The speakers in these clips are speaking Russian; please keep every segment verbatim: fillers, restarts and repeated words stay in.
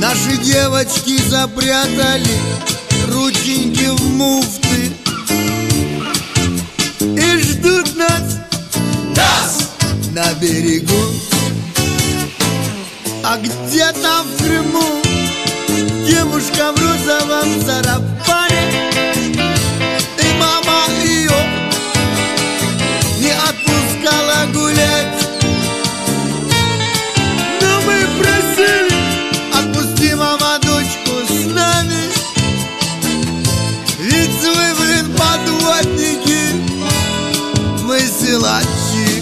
Наши девочки запрятали рученьки в муфты и ждут нас, нас на берегу. А где-то в Крыму девушка в розовом сарафане, и мама ее не отпускала гулять. Но мы просили: отпусти, мама, дочку с нами, ведь вы, блин, подводники, мы силачи.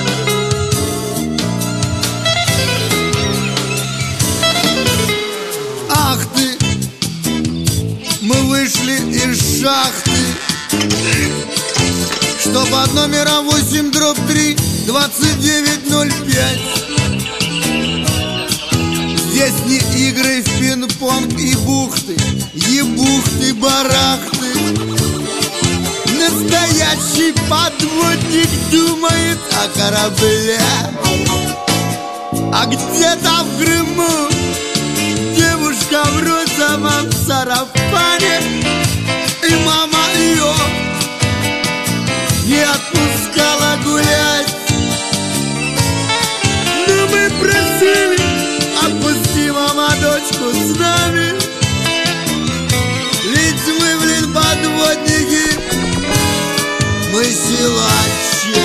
Ах ты, мы вышли из шахты, что под номером восемь дробь три двадцать девять ноль пять. Здесь не игры в пинг-понг и бухты, ебухты-барахты. Настоящий подводник думает о кораблях. А где-то в Крыму девушка в розовом сарафане, и мама ее не отпускала гулять. Но мы просили: отпусти, мама, дочку с нами, ведь мы, блин, подводники, мы силачи.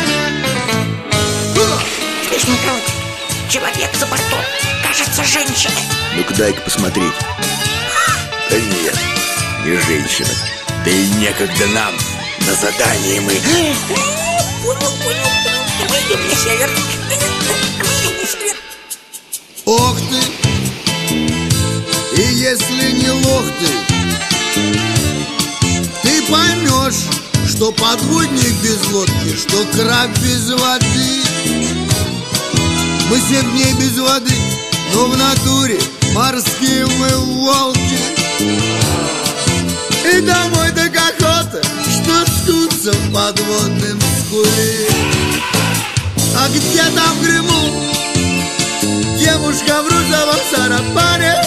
Слышно, народ, человек за бортом, кажется, женщина. Ну-ка дай-ка посмотреть. Да нет, не женщина. Да и некогда нам, на задании мы. Понял, понял, понял. Мы идем на север. Мы идем на север. Ох ты! И если не лох ты, ты поймешь, что подводник без лодки, что краб без воды. Мы семь дней без воды, но в натуре морские мы волки. И домой так охота, что ткнуться в подводном скуле. А где-то в Крыму девушка в розовом сарафане,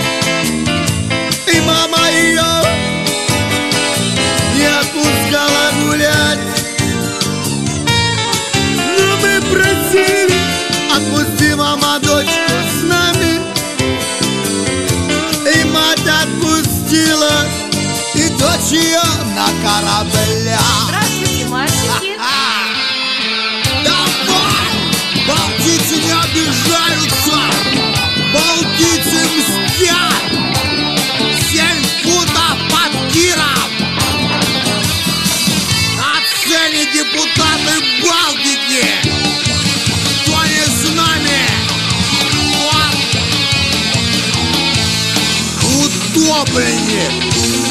и мама ее не отпускала гулять. Но мы просили: отпусти, мама, дочку с нами, и мать отпустила, и дочь ее на кораблях. Здравствуйте, мальчики. Давай! Балтийцы не обижаются, балтийцы мстят. Семь футов под Киром. На цели депутаты Балтики. Кто не с нами? Вот. Утопленник.